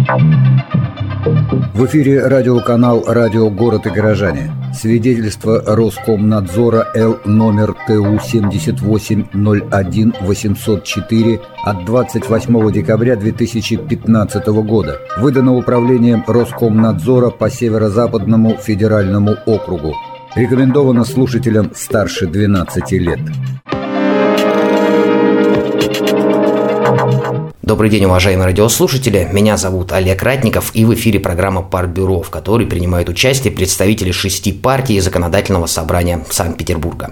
В эфире радиоканал «Радио Город и горожане». Свидетельство Роскомнадзора Л номер ТУ 7801-804 от 28 декабря 2015 года. Выдано Управлением Роскомнадзора по Северо-Западному федеральному округу. Рекомендовано слушателям старше 12 лет. Добрый день, уважаемые радиослушатели. Меня зовут Олег Ратников, и в эфире программа «Партбюро», в которой принимают участие представители 6 партий Законодательного собрания Санкт-Петербурга.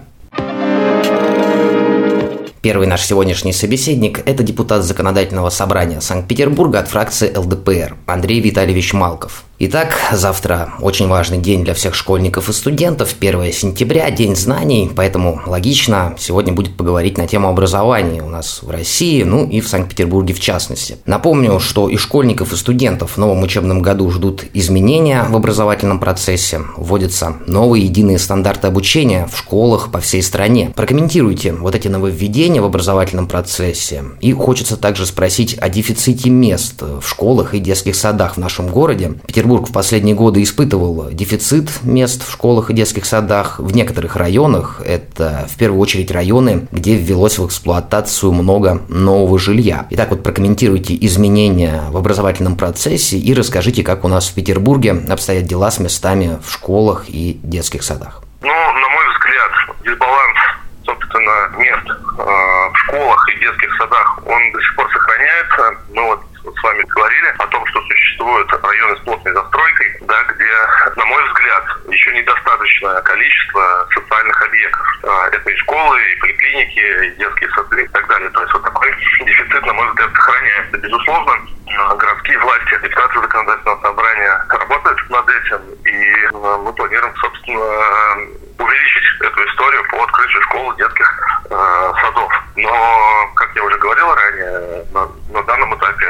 Первый наш сегодняшний собеседник – это депутат Законодательного собрания Санкт-Петербурга от фракции ЛДПР Андрей Витальевич Малков. Итак, завтра очень важный день для всех школьников и студентов, 1 сентября, День знаний, поэтому логично сегодня будет поговорить на тему образования у нас в России, ну и в Санкт-Петербурге в частности. Напомню, что и школьников, и студентов в новом учебном году ждут изменения в образовательном процессе, вводятся новые единые стандарты обучения в школах по всей стране. Прокомментируйте вот эти нововведения в образовательном процессе. И хочется также спросить о дефиците мест в школах и детских садах в нашем городе. Петербург в последние годы испытывал дефицит мест в школах и детских садах. В некоторых районах, это в первую очередь районы, где ввелось в эксплуатацию много нового жилья. Итак, вот прокомментируйте изменения в образовательном процессе и расскажите, как у нас в Петербурге обстоят дела с местами в школах и детских садах. Ну, на мой взгляд, дисбаланс, собственно, мест в школах и детских садах, он до сих пор сохраняется. Мы вот с вами говорили о том, что существуют районы с плотной застройкой, да, где, на мой взгляд, еще недостаточное количество социальных объектов. Это и школы, и поликлиники, и детские сады и так далее. То есть вот такой дефицит, на мой взгляд, сохраняется. Безусловно, городские власти, депутаты Законодательного собрания работают над этим, и мы планируем, собственно, увеличить эту историю по открытию школ и детских садов. Но, как я уже говорил ранее, на данном этапе,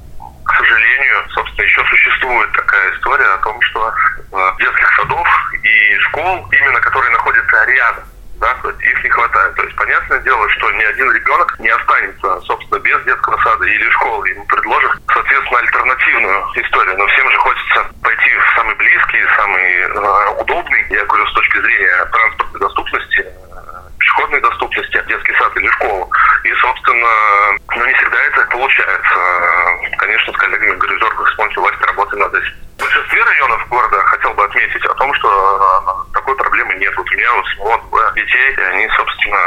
к сожалению, собственно, еще существует такая история о том, что детских садов и школ, именно которые находятся рядом, да, то есть их не хватает. То есть, понятное дело, что ни один ребенок не останется, собственно, без детского сада или школы. Ему предложат, соответственно, альтернативную историю. Но всем же хочется пойти в самый близкий, самый удобный, я говорю, с точки зрения транспортной доступности, пешеходной доступности, детский сад или школу. И, собственно, не всегда это получается. Конечно, с коллегами Горизорга исполнительной власти работаем над этим. В большинстве районов города хотел бы отметить о том, что такой проблемы нет. Вот у меня вот детей, и они, собственно,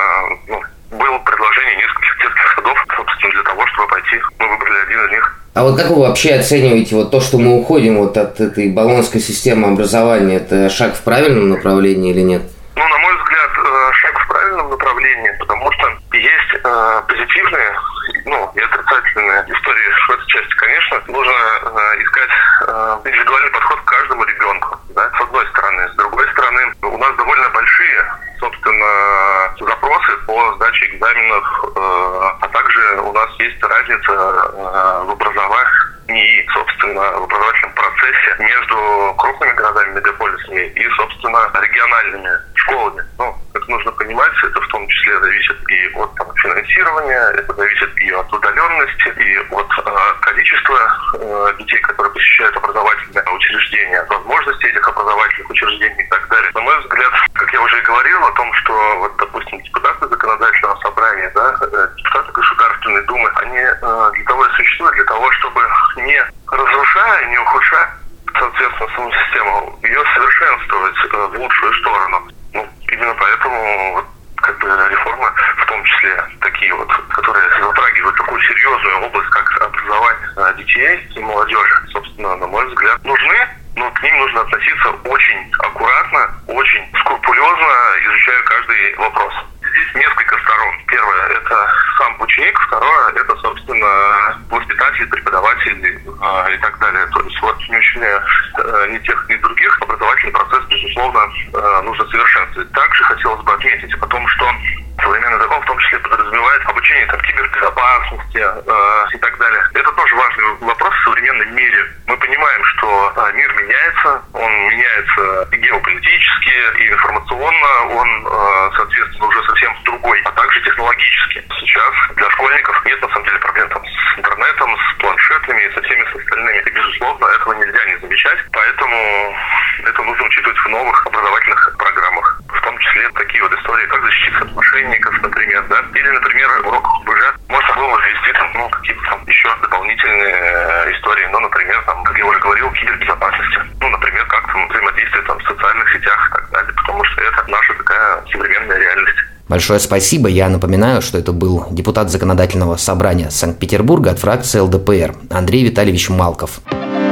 было предложение нескольких детских садов, собственно, для того, чтобы пойти. Мы выбрали один из них. А вот как вы вообще оцениваете вот то, что мы уходим вот от этой болонской системы образования? Это шаг в правильном направлении или нет? Ну, на мой взгляд, шаг в правильном направлении, потому что есть позитивные, и отрицательные истории в этой части. Конечно, нужно искать индивидуальный подход к каждому ребенку, да, с одной стороны. С другой стороны, у нас довольно большие, собственно, запросы по сдаче экзаменов, а также у нас есть разница в образовании, собственно, в образовательном процессе между крупными городами, мегаполисами и, собственно, региональными школами. Это нужно понимать, это в том числе зависит и от финансирования, это зависит и от удаленности, и от количества детей, которые посещают образовательные учреждения, от возможностей этих образовательных учреждений и так далее. На мой взгляд, как я уже и говорил о том, что, вот, допустим, депутаты Законодательного собрания, да, депутаты Государственной Думы, они для того и существуют, для того, чтобы не разрушая, не ухудшая, соответственно, саму систему, ее совершенствовать в лучшую сторону. Именно поэтому реформы, в том числе такие вот, которые затрагивают такую серьезную область, как образование детей и молодежи, собственно, на мой взгляд, нужны, но к ним нужно относиться очень аккуратно, очень скрупулезно, изучая каждый вопрос. Здесь несколько сторон. Первое – это сам ученик, второе – это, собственно, воспитатель, преподаватель и так далее. То есть вот не ущемляя ни тех, ни других, образовательный процесс, безусловно, нужно совершенствовать. Также хотелось бы отметить о том, что современный закон в том числе подразумевает обучение кибербезопасности и так далее. Это тоже важный вопрос в современном мире. Мы понимаем, что мир меняется, он меняется и геополитически, и информационно, он, соответственно, уже совсем другой, а также технологически. Сейчас для школьников нет, на самом деле, проблем с интернетом, с планшетом, планшетами и со всеми остальными. И, безусловно, этого нельзя не замечать, поэтому это нужно учитывать в новых образовательных программах. В том числе такие вот истории, как защититься от мошенников, например, да, или, например, урок БЖ можно было возвести какие-то еще дополнительные истории, например, как я уже говорил, кибербезопасности. Например, как взаимодействие в социальных сетях и так далее, потому что это наша такая современная реальность. Большое спасибо. Я напоминаю, что это был депутат Законодательного собрания Санкт-Петербурга от фракции ЛДПР Андрей Витальевич Малков.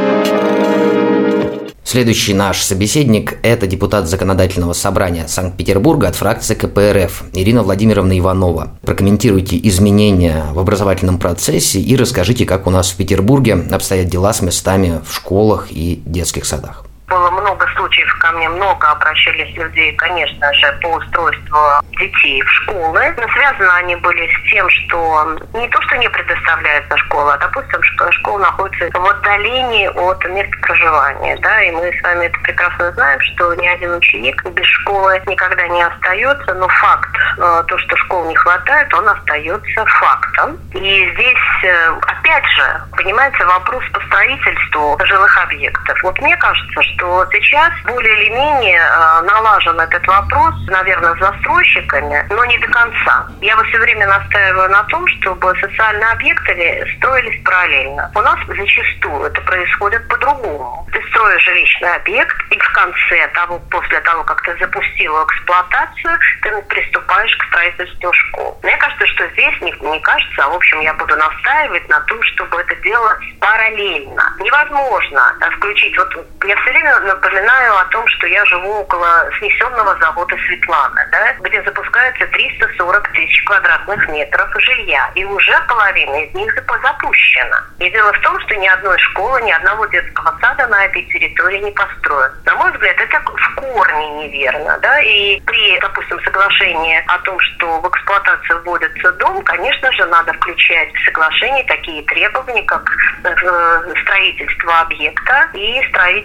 Следующий наш собеседник – это депутат Законодательного собрания Санкт-Петербурга от фракции КПРФ Ирина Владимировна Иванова. Прокомментируйте изменения в образовательном процессе и расскажите, как у нас в Петербурге обстоят дела с местами в школах и детских садах. Было много случаев, ко мне много обращались людей, конечно же, по устройству детей в школы. Но связаны они были с тем, что не то, что не предоставляется школа, а, допустим, школа находится в отдалении от места проживания. Да, и мы с вами это прекрасно знаем, что ни один ученик без школы никогда не остается, но факт, то, что школ не хватает, он остается фактом. И здесь, опять же, понимаете, вопрос по строительству жилых объектов. Вот мне кажется, что сейчас более или менее налажен этот вопрос, наверное, с застройщиками, но не до конца. Я все время настаиваю на том, чтобы социальные объекты строились параллельно. У нас зачастую это происходит по-другому. Ты строишь жилищный объект, и в конце после того, как ты запустил эксплуатацию, ты приступаешь к строительству школ. Мне кажется, что здесь, не кажется, а в общем я буду настаивать на том, чтобы это делать параллельно. Невозможно включить, я все время напоминаю о том, что я живу около снесенного завода «Светлана», да, где запускается 340 тысяч квадратных метров жилья, и уже половина из них запущена. И дело в том, что ни одной школы, ни одного детского сада на этой территории не построят. На мой взгляд, это в корне неверно, да, и при, допустим, соглашении о том, что в эксплуатацию вводится дом, конечно же, надо включать в соглашение такие требования, как строительство объекта и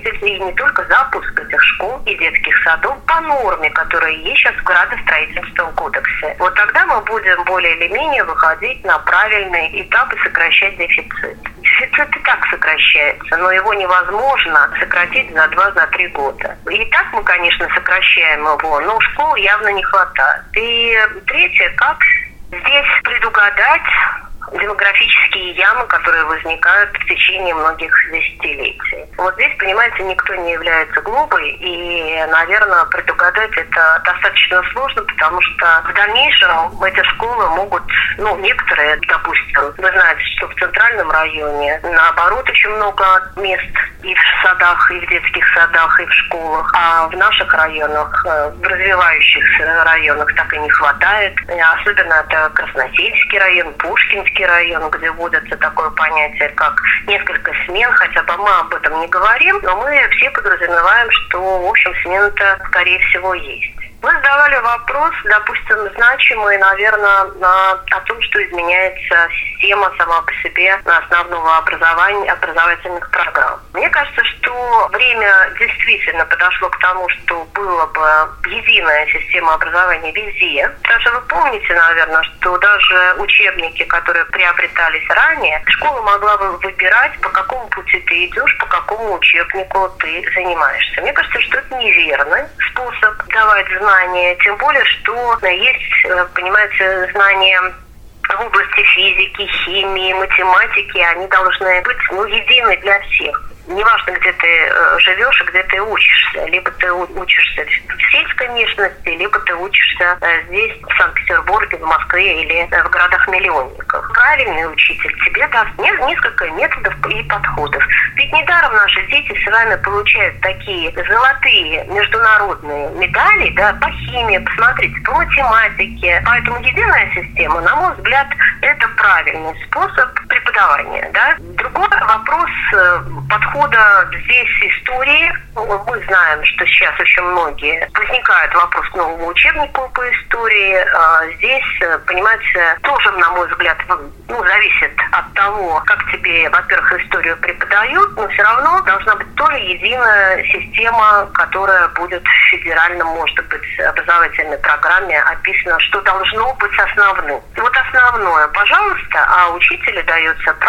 не только запуск этих школ и детских садов по норме, которая есть сейчас в градостроительственном кодексе. Вот тогда мы будем более или менее выходить на правильный этап и сокращать дефицит. Дефицит и так сокращается, но его невозможно сократить за 2-3 года. И так мы, конечно, сокращаем его, но школ явно не хватает. И третье, как здесь предугадать демографические ямы, которые возникают в течение многих десятилетий. Вот здесь, понимаете, никто не является глупой, и, наверное, предугадать это достаточно сложно, потому что в дальнейшем эти школы могут, некоторые, допустим, вы знаете, что в центральном районе, наоборот, очень много мест и в садах, и в детских садах, и в школах, а в наших районах, в развивающихся районах так и не хватает. Особенно это Красносельский район, Пушкинский район, где вводится такое понятие, как несколько смен, хотя бы мы об этом не говорим, но мы все подразумеваем, что, в общем, смена-то, скорее всего, есть. Вы задавали вопрос, допустим, значимый, наверное, о том, что изменяется система сама по себе основного образовательных программ. Мне кажется, что время действительно подошло к тому, что была бы единая система образования везде. Потому что вы помните, наверное, что даже учебники, которые приобретались ранее, школа могла бы выбирать, по какому пути ты идешь, по какому учебнику ты занимаешься. Мне кажется, что это неверный способ давать знания, тем более, что есть, понимаете, знания в области физики, химии, математики, они должны быть едины для всех. Неважно, где ты живешь и где ты учишься. Либо ты учишься в сельской местности, либо ты учишься здесь, в Санкт-Петербурге, в Москве или в городах-миллионниках. Правильный учитель тебе даст несколько методов и подходов. Ведь недаром наши дети с вами получают такие золотые международные медали, да, по химии, посмотрите, по математике. Поэтому единая система, на мой взгляд, это правильный способ преподавания. Да? Другой вопрос подхода здесь истории. Мы знаем, что сейчас очень многие возникает вопрос к новому учебнику по истории. Здесь, понимаете, тоже, на мой взгляд, зависит от того, как тебе, во-первых, историю преподают, но все равно должна быть тоже единая система, которая будет в федеральном, может быть, образовательной программе описано, что должно быть основным. И вот основное, пожалуйста, а учителю дается право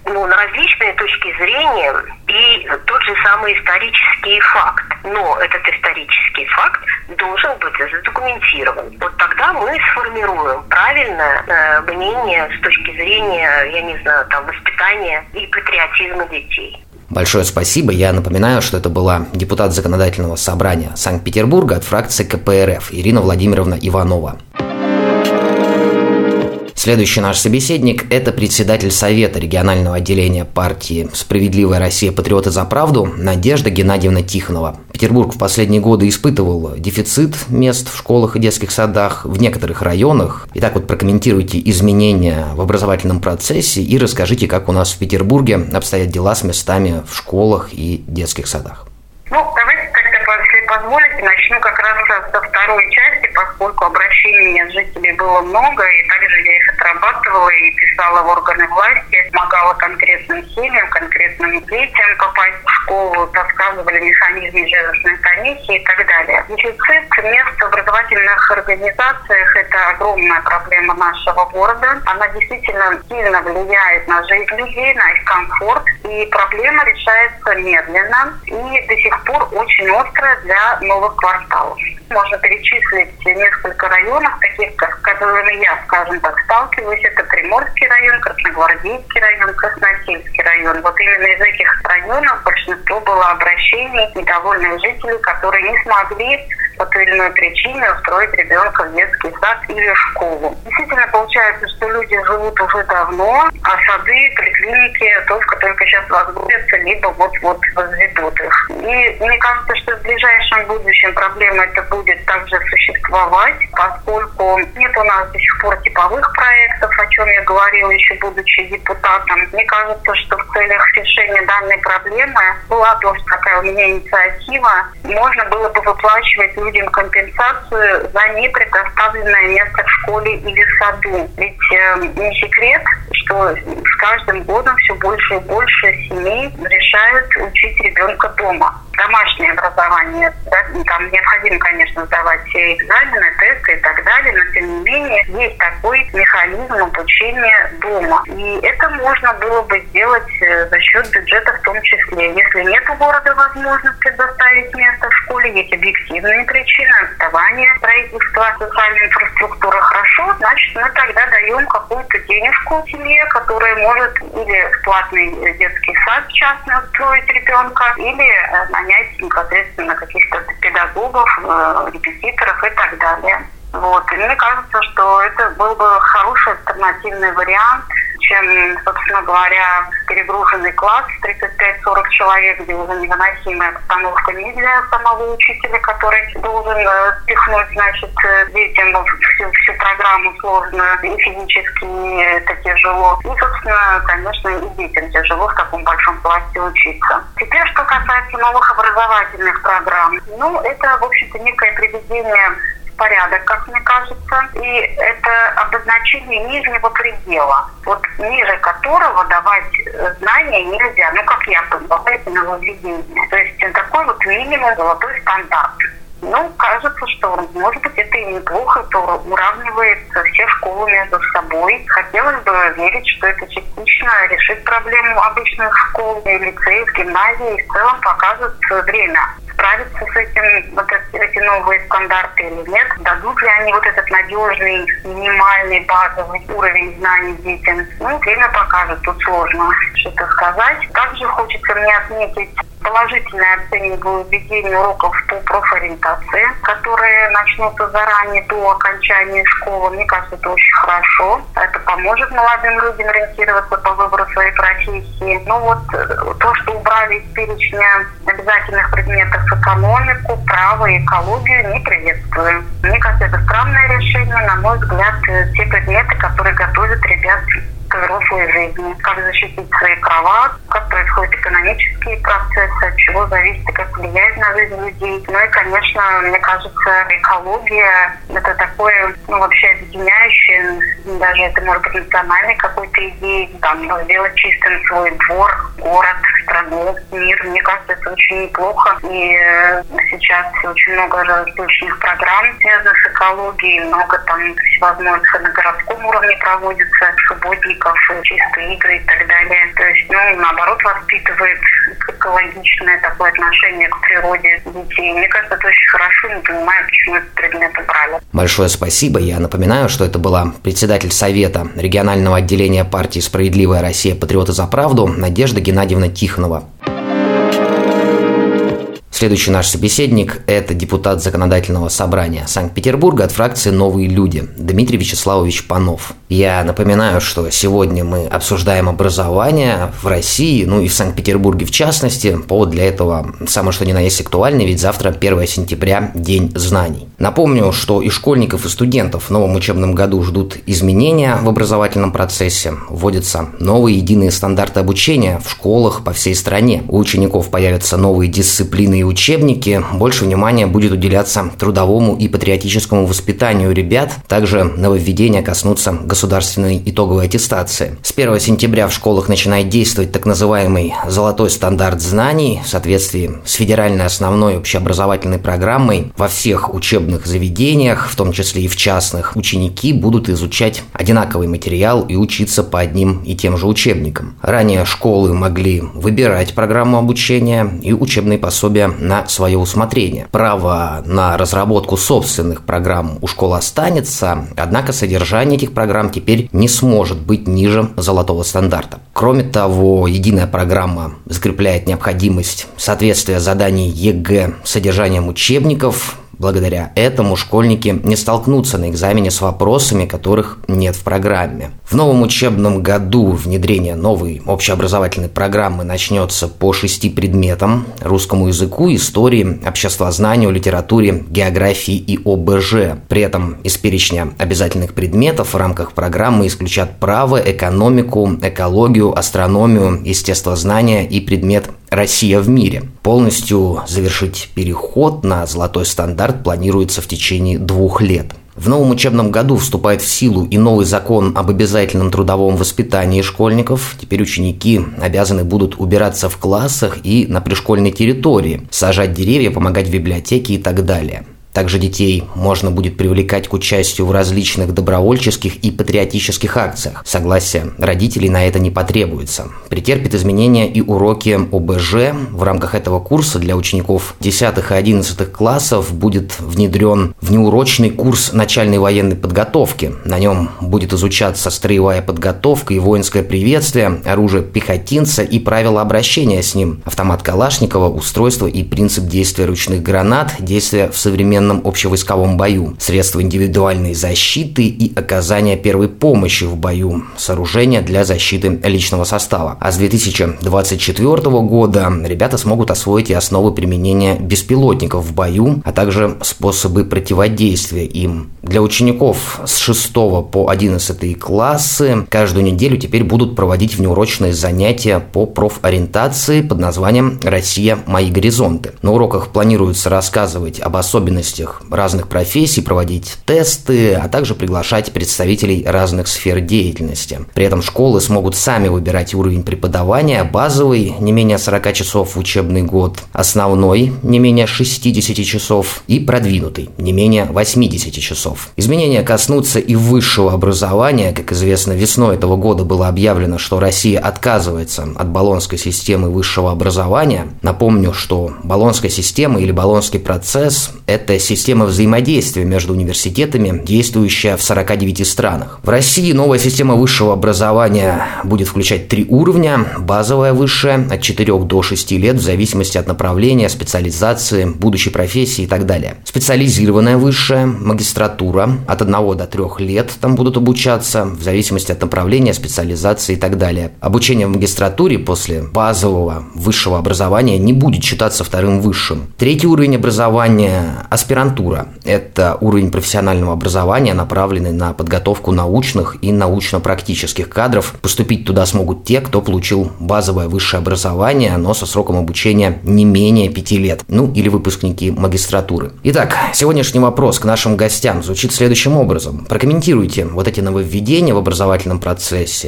на различные точки зрения и тот же самый исторический факт. Но этот исторический факт должен быть задокументирован. Вот тогда мы сформируем правильное мнение с точки зрения, воспитания и патриотизма детей. Большое спасибо. Я напоминаю, что это была депутат Законодательного собрания Санкт-Петербурга от фракции КПРФ Ирина Владимировна Иванова. Следующий наш собеседник – это председатель Совета регионального отделения партии «Справедливая Россия. Патриоты за правду» Надежда Геннадьевна Тихонова. Петербург в последние годы испытывал дефицит мест в школах и детских садах в некоторых районах. Итак, прокомментируйте изменения в образовательном процессе и расскажите, как у нас в Петербурге обстоят дела с местами в школах и детских садах. Давайте тогда, если позволите, начну как раз со второй части, поскольку обращений от жителей было много, и также я их отрабатывала и писала в органы власти, помогала конкретным семьям, конкретным детям попасть в школу, рассказывали механизмы железной комиссии и так далее. Дефицит мест в образовательных организациях – это огромная проблема нашего города. Она действительно сильно влияет на жизнь людей, на их комфорт, и проблема решается медленно и до сих пор очень острая для новых кварталов. Можно перечислить несколько районов, таких, с которыми я, сталкиваюсь. Это Приморский район, Красногвардейский район, Красносельский район. Именно из этих районов большинство было обращений недовольных жителей, которые не смогли по той или иной причине устроить ребенка в детский сад или в школу. Действительно, получается, что люди живут уже давно, а сады, поликлиники только сейчас возводятся, либо вот-вот возведут их. И мне кажется, что в ближайшем будущем проблема эта будет также существовать, поскольку нет у нас до сих пор типовых проектов, о чем я говорила еще будучи депутатом. Мне кажется, что в целях решения данной проблемы была тоже такая у меня инициатива. Можно было бы выплачивать людям компенсацию за непредоставленное место в школе или саду. Ведь не секрет, что с каждым годом все больше и больше семей решают учить ребенка дома. Домашнее образование, там необходимо, конечно, сдавать все экзамены, тесты и так далее, но тем не менее есть такой механизм обучения дома. И это можно было бы сделать за счет бюджета в том числе. Если нет у города возможности предоставить место в школе, есть объективные причины, отставание строительства социальной инфраструктуры, хорошо, значит, мы тогда даем какую-то денежку семье, которая может или в платный детский сад частный устроить ребенка, или нанять непосредственно каких-то педагогов, репетиторов и так далее. И мне кажется, что это был бы хороший альтернативный вариант, чем, собственно говоря, перегруженный класс 35-40 человек, где уже невыносимая обстановка не для самого учителя, который должен впихнуть, детям всю программу сложную, и физически это тяжело. И, собственно, конечно, и детям тяжело в таком большом классе учиться. Теперь, что касается новых образовательных программ. Это, в общем-то, некое приведение порядок, как мне кажется, и это обозначение нижнего предела, ниже которого давать знания нельзя, как я поняла, это нововведение. То есть такой минимум, золотой стандарт. Кажется, что, может быть, это и неплохо, это уравнивает все школы между собой. Хотелось бы верить, что это частично решит проблему обычных школ, лицеев, гимназий, и в целом покажет время. Справиться с этим, эти новые стандарты или нет, дадут ли они этот надежный, минимальный базовый уровень знаний детям. Время покажет, тут сложно что-то сказать. Также хочется мне отметить положительное оцениваю введение уроков по профориентации, которые начнутся заранее до окончания школы. Мне кажется, это очень хорошо. Это поможет молодым людям ориентироваться по выбору своей профессии. То, что убрали из перечня обязательных предметов экономику, право и экологию, не приветствую. Мне кажется, это странное решение. На мой взгляд, те предметы, которые готовят ребят к взрослой жизни. Как защитить свои права, как происходят экономические процессы, от чего зависит и как влияет на жизнь людей. И, конечно, мне кажется, экология – это такое, вообще объединяющее, даже это может быть национальной какой-то идеей, сделать чистым свой двор, город, страну, мир. Мне кажется, это очень неплохо. И сейчас очень много различных программ, связанных с экологией, много там всевозможных на городском уровне проводится, субботников, чистые игры и так далее. То есть, наоборот, воспитывает экологичное такое отношение к природе детей. Мне кажется, это очень хорошо, не понимаю, почему этот предмет убрали. Большое спасибо. Я напоминаю, что это была председатель Совета регионального отделения партии «Справедливая Россия. Патриоты за правду» Надежда Геннадьевна Тихонова. Следующий наш собеседник – это депутат Законодательного собрания Санкт-Петербурга от фракции «Новые люди» Дмитрий Вячеславович Панов. Я напоминаю, что сегодня мы обсуждаем образование в России, и в Санкт-Петербурге в частности. Повод для этого самое что ни на есть актуальный, ведь завтра 1 сентября – День знаний. Напомню, что и школьников, и студентов в новом учебном году ждут изменения в образовательном процессе. Вводятся новые единые стандарты обучения в школах по всей стране. У учеников появятся новые дисциплины и учебники, больше внимания будет уделяться трудовому и патриотическому воспитанию ребят. Также нововведения коснутся государственной итоговой аттестации. С 1 сентября в школах начинает действовать так называемый «золотой стандарт знаний». В соответствии с федеральной основной общеобразовательной программой во всех учебных заведениях, в том числе и в частных, ученики будут изучать одинаковый материал и учиться по одним и тем же учебникам. Ранее школы могли выбирать программу обучения и учебные пособия на свое усмотрение. Право на разработку собственных программ у школ останется, однако содержание этих программ теперь не сможет быть ниже золотого стандарта. Кроме того, единая программа закрепляет необходимость соответствия заданий ЕГЭ содержанием учебников. Благодаря этому школьники не столкнутся на экзамене с вопросами, которых нет в программе. В новом учебном году внедрение новой общеобразовательной программы начнется по 6 предметам: русскому языку, истории, обществознанию, литературе, географии и ОБЖ. При этом из перечня обязательных предметов в рамках программы исключат право, экономику, экологию, астрономию, естествознание и предмет «Россия в мире». Полностью завершить переход на золотой стандарт планируется в течение 2 лет. В новом учебном году вступает в силу и новый закон об обязательном трудовом воспитании школьников. Теперь ученики обязаны будут убираться в классах и на пришкольной территории, сажать деревья, помогать в библиотеке и так далее. Также детей можно будет привлекать к участию в различных добровольческих и патриотических акциях. Согласие родителей на это не потребуется. Претерпят изменения и уроки ОБЖ. В рамках этого курса для учеников 10 и 11 классов будет внедрен внеурочный курс начальной военной подготовки. На нем будет изучаться строевая подготовка и воинское приветствие, оружие пехотинца и правила обращения с ним, автомат Калашникова, устройство и принцип действия ручных гранат, действия в современном общевойсковом бою, средства индивидуальной защиты и оказания первой помощи в бою, сооружения для защиты личного состава. А с 2024 года ребята смогут освоить и основы применения беспилотников в бою, а также способы противодействия им. Для учеников с 6 по 11 классы каждую неделю теперь будут проводить внеурочные занятия по профориентации под названием «Россия. Мои горизонты». На уроках планируется рассказывать об особенностях разных профессий, проводить тесты, а также приглашать представителей разных сфер деятельности. При этом школы смогут сами выбирать уровень преподавания: базовый – не менее 40 часов в учебный год, основной – не менее 60 часов и продвинутый – не менее 80 часов. Изменения коснутся и высшего образования. Как известно, весной этого года было объявлено, что Россия отказывается от Болонской системы высшего образования. Напомню, что Болонская система или Болонский процесс – это система взаимодействия между университетами, действующая в 49 странах. В России новая система высшего образования будет включать 3 уровня: базовое высшее от 4 до 6 лет в зависимости от направления, специализации, будущей профессии и так далее. Специализированное высшее, магистратура от 1 до 3 лет там будут обучаться в зависимости от направления, специализации и так далее. Обучение в магистратуре после базового высшего образования не будет считаться вторым высшим. 3-й уровень образования – аспирантура. Это уровень профессионального образования, направленный на подготовку научных и научно-практических кадров. Поступить туда смогут те, кто получил базовое высшее образование, но со сроком обучения не менее 5 лет, или выпускники магистратуры. Итак, сегодняшний вопрос к нашим гостям звучит следующим образом. Прокомментируйте вот эти нововведения в образовательном процессе. В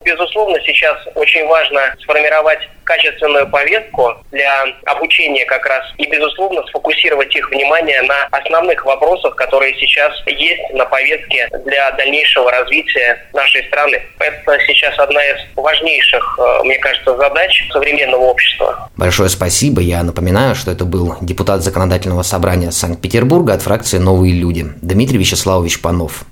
безусловно, сейчас очень важно сформировать качественную повестку для обучения как раз и, безусловно, сфокусировать их внимание на основных вопросах, которые сейчас есть на повестке для дальнейшего развития нашей страны. Это сейчас одна из важнейших, мне кажется, задач современного общества. Большое спасибо. Я напоминаю, что это был депутат Законодательного собрания Санкт-Петербурга от фракции «Новые люди» Дмитрий Вячеславович Панов.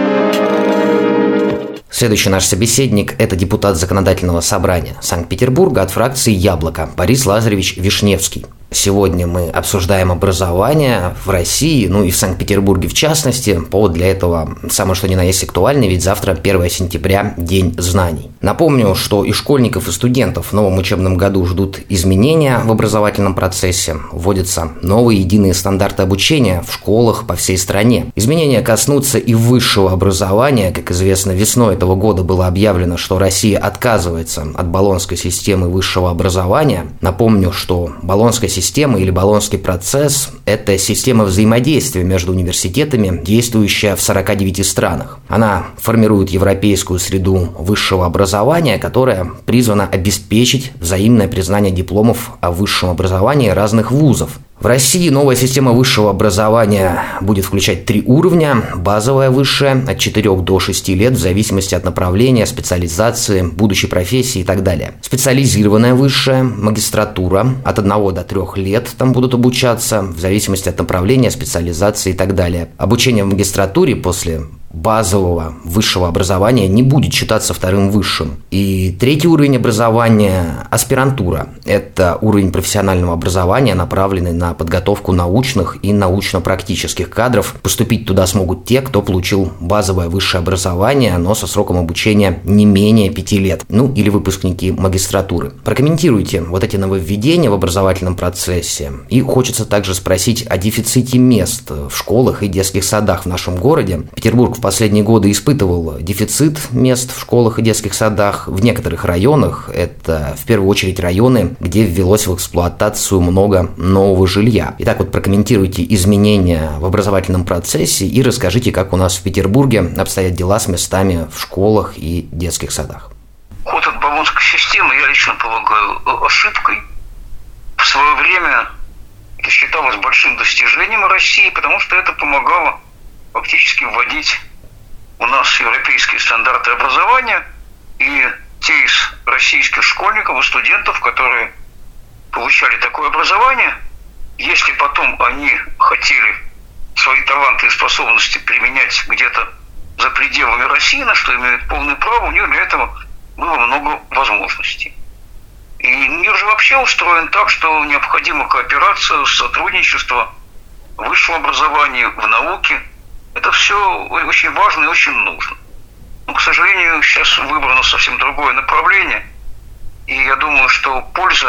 Следующий наш собеседник – это депутат Законодательного собрания Санкт-Петербурга от фракции «Яблоко» Борис Лазаревич Вишневский. Сегодня мы обсуждаем образование в России, и в Санкт-Петербурге в частности. Повод для этого самое что ни на есть актуальный, ведь завтра 1 сентября – День знаний. Напомню, что и школьников, и студентов в новом учебном году ждут изменения в образовательном процессе. Вводятся новые единые стандарты обучения в школах по всей стране. Изменения коснутся и высшего образования. Как известно, весной этого года было объявлено, что Россия отказывается от Болонской системы высшего образования. Напомню, что Болонская система или Болонский процесс – это система взаимодействия между университетами, действующая в 49 странах. Она формирует европейскую среду высшего образования, которая призвана обеспечить взаимное признание дипломов о высшем образовании разных вузов. В России новая система высшего образования будет включать 3 уровня. Базовое высшее от 4 до 6 лет в зависимости от направления, специализации, будущей профессии и так далее. Специализированное высшее, магистратура от 1 до 3 лет там будут обучаться в зависимости от направления, специализации и так далее. Обучение в магистратуре после базового высшего образования не будет считаться вторым высшим. И 3-й уровень образования – аспирантура. Это уровень профессионального образования, направленный на подготовку научных и научно-практических кадров. Поступить туда смогут те, кто получил базовое высшее образование, но со сроком обучения не менее 5 лет. Или выпускники магистратуры. Прокомментируйте вот эти нововведения в образовательном процессе. И хочется также спросить о дефиците мест в школах и детских садах в нашем городе. Петербург в последние годы испытывал дефицит мест в школах и детских садах. В некоторых районах, это в первую очередь районы, где ввелось в эксплуатацию много нового жилья. Итак, прокомментируйте изменения в образовательном процессе и расскажите, как у нас в Петербурге обстоят дела с местами в школах и детских садах. Ход от Болонской системы я лично полагаю ошибкой. В свое время это считалось большим достижением России, потому что это помогало фактически вводить у нас европейские стандарты образования, и те из российских школьников и студентов, которые получали такое образование, если потом они хотели свои таланты и способности применять где-то за пределами России, на что имеют полное право, у них для этого было много возможностей. И мир же вообще устроен так, что необходима кооперация, сотрудничество в высшем образовании, в науке. Это все очень важно и очень нужно. Но, к сожалению, сейчас выбрано совсем другое направление. И я думаю, что пользы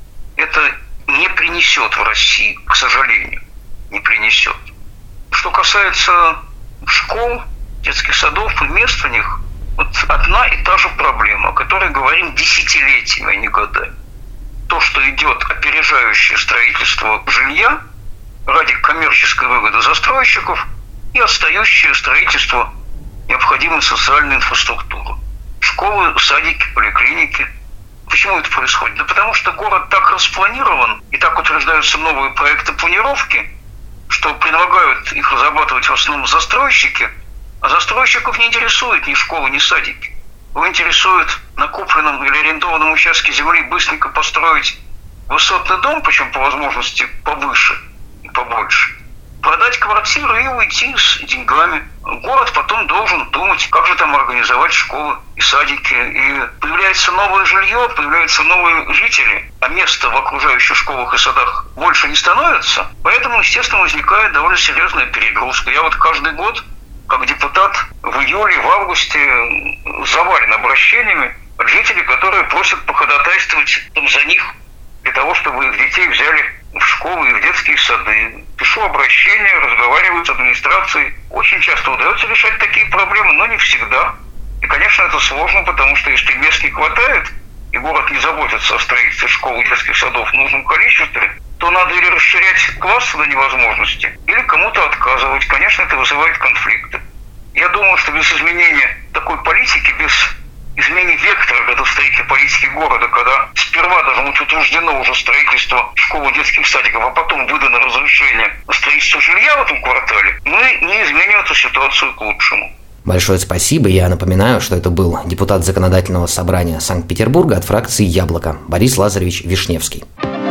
это не принесет в России, к сожалению, не принесет. Что касается школ, детских садов и мест в них, одна и та же проблема, о которой говорим десятилетиями, а не годами. То, что идет опережающее строительство жилья ради коммерческой выгоды застройщиков и отстающее строительство необходимой социальной инфраструктуры. Школы, садики, поликлиники. Почему это происходит? Да потому что город так распланирован, и так утверждаются новые проекты планировки, что предлагают их разрабатывать в основном застройщики, а застройщиков не интересует ни школы, ни садики. Его интересует на купленном или арендованном участке земли быстренько построить высотный дом, причем по возможности повыше и побольше, продать квартиры и уйти с деньгами. Город потом должен думать, как же там организовать школы и садики. И появляется новое жилье, появляются новые жители, а места в окружающих школах и садах больше не становится. Поэтому, естественно, возникает довольно серьезная перегрузка. Я каждый год, как депутат, в июле, в августе завален обращениями от жителей, которые просят походатайствовать за них для того, чтобы их детей взяли в школы и в детские сады. Пишу обращения, разговариваю с администрацией. Очень часто удается решать такие проблемы, но не всегда. И, конечно, это сложно, потому что если мест не хватает, и город не заботится о строительстве школ и детских садов в нужном количестве, то надо или расширять классы до невозможности, или кому-то отказывать. Конечно, это вызывает конфликты. Я думаю, что без изменения такой политики, без измене вектора градостроительной политики города, когда сперва должно быть утверждено уже строительство школ и детских садиков, а потом выдано разрешение на строительство жилья в этом квартале, мы не изменим эту ситуацию к лучшему. Большое спасибо. Я напоминаю, что это был депутат Законодательного собрания Санкт-Петербурга от фракции «Яблоко» Борис Лазаревич Вишневский.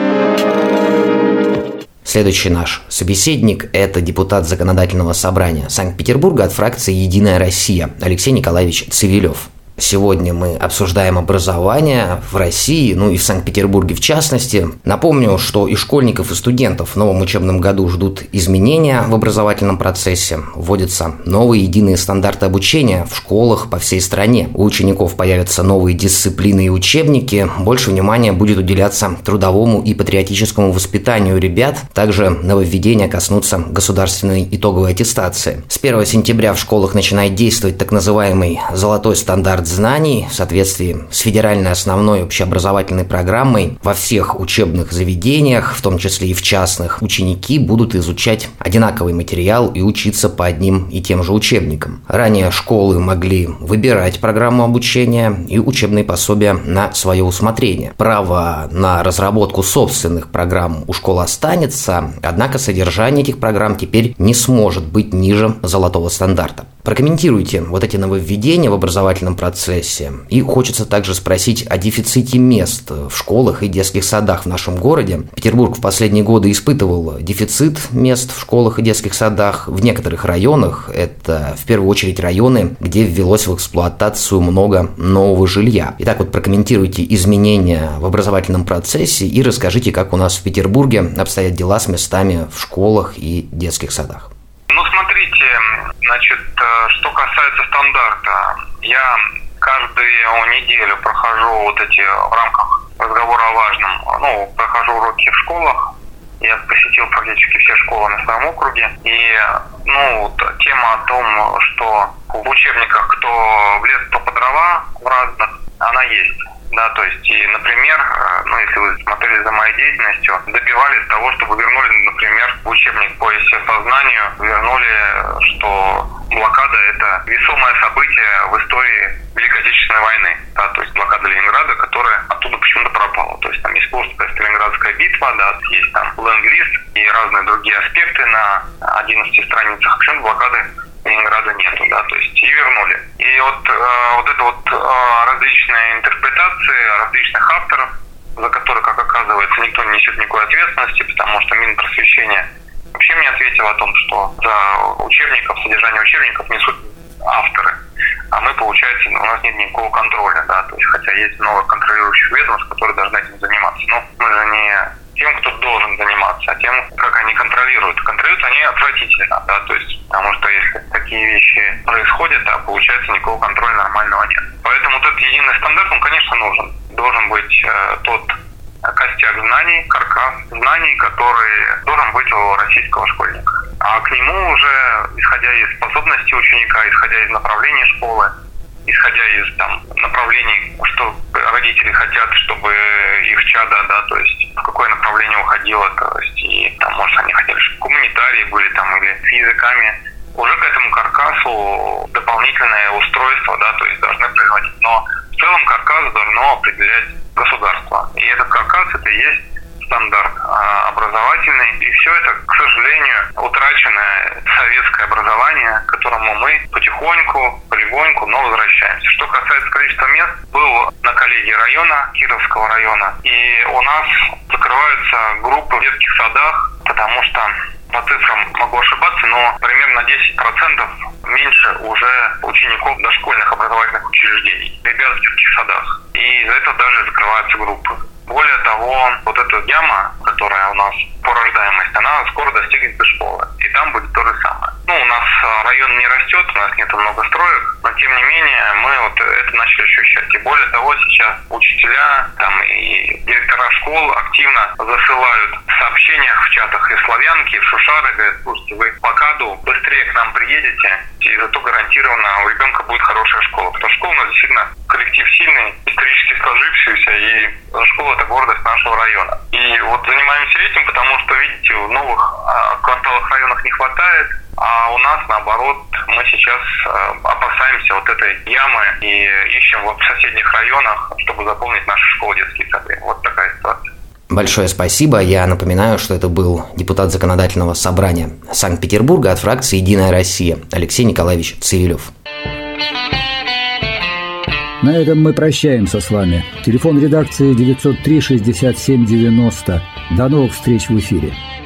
Следующий наш собеседник – это депутат Законодательного собрания Санкт-Петербурга от фракции «Единая Россия» Алексей Николаевич Цивилев. Сегодня мы обсуждаем образование в России, ну и в Санкт-Петербурге в частности. Напомню, что и школьников, и студентов в новом учебном году ждут изменения в образовательном процессе. Вводятся новые единые стандарты обучения в школах по всей стране. У учеников появятся новые дисциплины и учебники. Больше внимания будет уделяться трудовому и патриотическому воспитанию ребят. Также нововведения коснутся государственной итоговой аттестации. С 1 сентября в школах начинает действовать так называемый «золотой стандарт знаний» в соответствии с федеральной основной общеобразовательной программой. Во всех учебных заведениях, в том числе и в частных, ученики будут изучать одинаковый материал и учиться по одним и тем же учебникам. Ранее школы могли выбирать программу обучения и учебные пособия на свое усмотрение. Право на разработку собственных программ у школ останется, однако содержание этих программ теперь не сможет быть ниже золотого стандарта. Прокомментируйте вот эти нововведения в образовательном процессе. И хочется также спросить о дефиците мест в школах и детских садах в нашем городе. Петербург в последние годы испытывал дефицит мест в школах и детских садах. В некоторых районах, это в первую очередь районы, где ввелось в эксплуатацию много нового жилья. Итак, вот прокомментируйте изменения в образовательном процессе и расскажите, как у нас в Петербурге обстоят дела с местами в школах и детских садах. Смотрите, значит, что касается стандарта, я каждую неделю прохожу вот эти в рамках разговора о важном, прохожу уроки в школах. Я посетил практически все школы на своем округе. И, тема о том, что в учебниках кто в лес, кто по дрова в разных, она есть. Да, то есть, и, например, если вы смотрели за моей деятельностью, добивались того, чтобы вернули, например, в учебник по естествознанию, вернули, что блокада – это весомое событие в истории Великой Отечественной войны. Да, то есть блокада Ленинграда, которая оттуда почему-то пропала. То есть там есть просто Сталинградская битва, да, есть там ленд-лиз и разные другие аспекты на 11 страницах. Почему блокады Ленинграда нету, да, то есть и вернули. И вот это различные интерпретации различных авторов, за которые, как оказывается, никто не несет никакой ответственности, потому что Минпросвещение вообще мне ответило о том, что за содержание учебников несут авторы. А мы, получается, у нас нет никакого контроля, да, то есть хотя есть много контролирующих ведомств, которые должны этим заниматься. Но мы же не тем, кто должен заниматься, а тем, как они контролируют. Контролируют они отвратительно, да, то есть, потому что если такие вещи происходят, а получается никакого контроля нормального нет. Поэтому вот этот единый стандарт, он, конечно, нужен. Должен быть тот костяк знаний, каркас знаний, который должен быть у российского школьника. А к нему уже, исходя из способностей ученика, исходя из направления школы, исходя из направлений, что родители хотят, чтобы их чадо, да, то есть в какое направление уходило, то есть и может они хотели, чтобы гуманитарии были или с языками, уже к этому каркасу дополнительное устройство, да, то есть должны производить. Но в целом каркас должно определять государство. И этот каркас это и есть стандарт образовательный. И все это, к сожалению, утраченное советское образование, к которому мы потихоньку, полегоньку, но возвращаемся. Что касается количества мест, был на коллегии района, Кировского района, и у нас закрываются группы в детских садах, потому что по цифрам могу ошибаться, но примерно 10% меньше уже учеников дошкольных образовательных учреждений, ребят в детских садах. И из-за этого даже закрываются группы. Более того, вот эта яма, которая у нас по рождаемости, она скоро достигнет до школы. И там будет то же самое. У нас район не растет, у нас нет много строек, но тем не менее мы это начали ощущать. И более того, сейчас учителя и директора школ активно засылают сообщениях в чатах из Славянки, в Шушары, говорят, слушайте, вы по КАДу быстрее к нам приедете, и зато гарантированно у ребенка будет хорошая школа. Потому что школа у нас действительно коллектив сильный, исторически сложившийся, и школа – это гордость нашего района. И вот занимаемся этим, потому что, видите, в новых кварталах, районах не хватает, а у нас, наоборот, мы сейчас опасаемся вот этой ямы и ищем в соседних районах, чтобы заполнить наши школы, детские сады. Вот такая ситуация. Большое спасибо. Я напоминаю, что это был депутат Законодательного собрания Санкт-Петербурга от фракции «Единая Россия» Алексей Николаевич Цивилев. На этом мы прощаемся с вами. Телефон редакции 903-67-90. До новых встреч в эфире.